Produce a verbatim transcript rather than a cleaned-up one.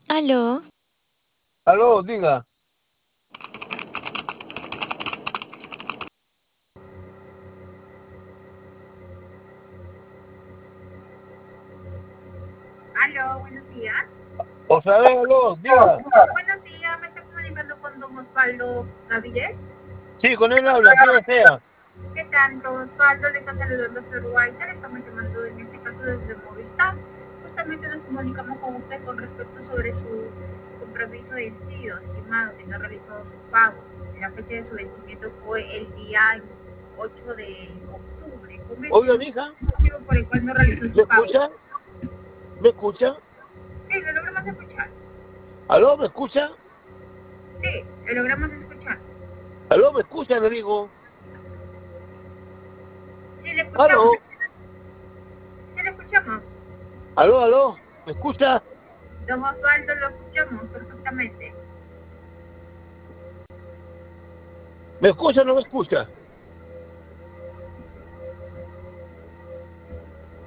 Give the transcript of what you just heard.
Aló, Aló, diga. Aló, buenos días. O sea, aló, diga. Buenos días, me estoy comunicando con don Osvaldo Gavides. Sí, con él habla, ¿qué desea? ¿Qué tanto? Osvaldo le está saludando a Flor White, le estamos llamando en este caso desde Movistar. Justamente nos comunicamos con usted con respecto sobre su compromiso vencido, estimado, que no ha realizado sus pagos. La fecha de su vencimiento fue el día ocho de octubre. Oiga, Coméntenos mija, el motivo por el cual no realizó ¿me su pago. escucha? ¿Me escucha? Sí, lo logramos escuchar. ¿Aló, me escucha? Sí, lo logramos escuchar. ¿Aló, me escucha? Le digo. Sí, le escuchamos. ¿Aló? Sí, le escuchamos. ¿Aló, aló? ¿Me escucha? Don Osvaldo, lo escuchamos perfectamente. ¿Me escucha o no me escucha?